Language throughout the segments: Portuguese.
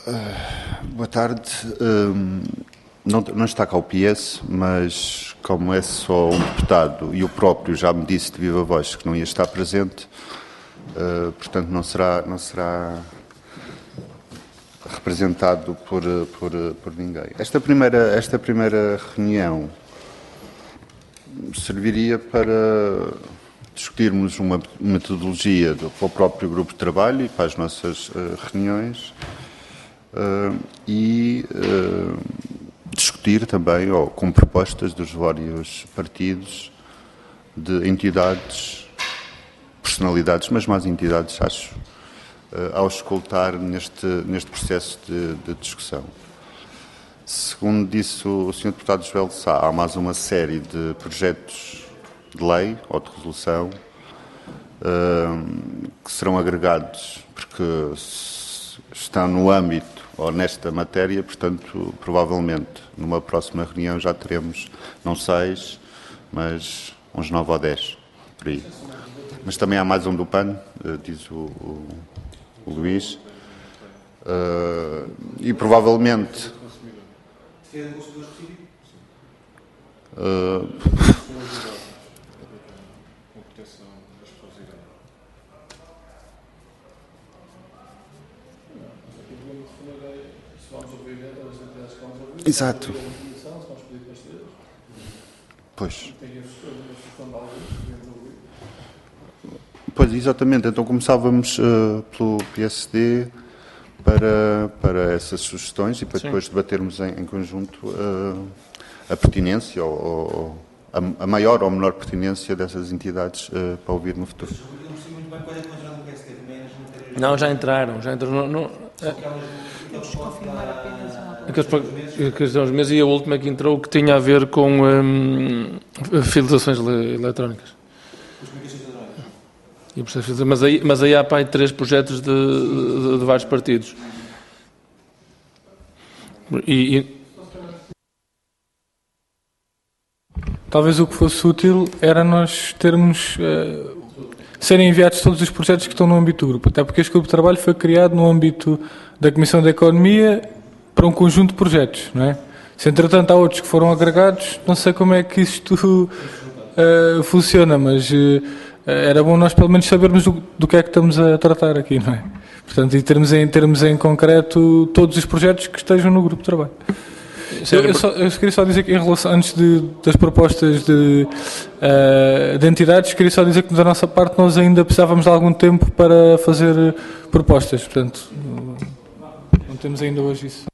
Boa tarde. Não está cá o PS, mas como é só um deputado e o próprio já me disse de viva voz que não ia estar presente, portanto não será representado por ninguém. Esta primeira reunião serviria para discutirmos uma metodologia para o próprio grupo de trabalho e para as nossas reuniões e discutir também, ou com propostas dos vários partidos, de entidades, personalidades, mas mais entidades, acho, ao escutar neste processo de discussão. Segundo disse o Sr. Deputado Joel Sá, há mais uma série de projetos de lei ou de resolução que serão agregados porque estão no âmbito ou nesta matéria, portanto, provavelmente numa próxima reunião já teremos, não 6, mas uns 9 ou 10, por aí. Mas também há mais um do PAN, diz o Luís, e provavelmente... Exato. Pois, exatamente. Então começávamos pelo PSD para essas sugestões e para depois debatermos em conjunto a pertinência ou a maior ou menor pertinência dessas entidades para ouvir no futuro. Não, já entraram. Temos que confirmar apenas uma Aqueles são os meses e a última que entrou que tinha a ver com fidelizações eletrónicas. Mas aí há 3 projetos de vários partidos. Talvez o que fosse útil era nós termos... serem enviados todos os projetos que estão no âmbito do grupo, até porque este grupo de trabalho foi criado no âmbito da Comissão da Economia para um conjunto de projetos, não é? Se entretanto há outros que foram agregados, não sei como é que isto funciona, mas era bom nós pelo menos sabermos do que é que estamos a tratar aqui, não é? Portanto, e termos em concreto todos os projetos que estejam no grupo de trabalho. Eu queria só dizer que em relação, antes das propostas de entidades, queria só dizer que da nossa parte nós ainda precisávamos de algum tempo para fazer propostas, portanto não temos ainda hoje isso.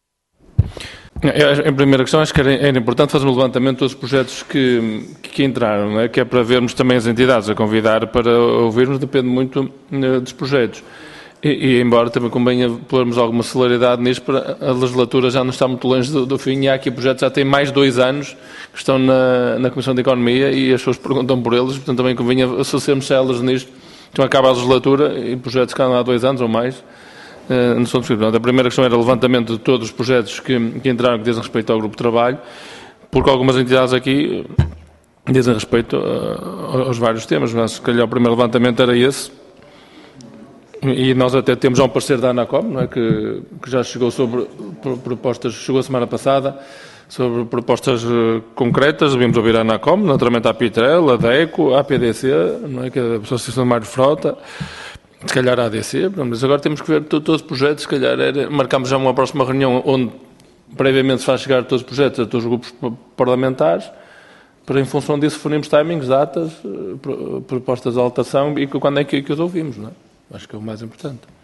Em primeira questão, acho que era importante fazer um levantamento de todos os projetos que entraram, não é? Que é para vermos também as entidades a convidar para ouvirmos, depende muito dos projetos. E embora também convenha pormos alguma celeridade nisto, para a legislatura já não está muito longe do fim, e há aqui projetos que já têm mais de 2 anos que estão na Comissão de Economia e as pessoas perguntam por eles, portanto também convenha associarmos elas nisto. Então acaba a legislatura e projetos que andam há 2 anos ou mais não são discutidos. A primeira questão era o levantamento de todos os projetos que entraram, que dizem respeito ao grupo de trabalho, porque algumas entidades aqui dizem respeito aos vários temas, mas se calhar o primeiro levantamento era esse. E nós até temos já um parceiro da ANACOM, não é? que já chegou sobre propostas, chegou a semana passada, sobre propostas concretas. Devíamos ouvir a ANACOM, naturalmente a Pitrel, a DECO, a APDC, não é? Que é a Associação de Mário Frota, se calhar a ADC, mas agora temos que ver todos os projetos, se calhar marcamos já uma próxima reunião onde previamente se faz chegar todos os projetos a todos os grupos parlamentares, para em função disso definirmos timings, datas, propostas de alteração e quando é que os ouvimos, não é? Acho que é o mais importante.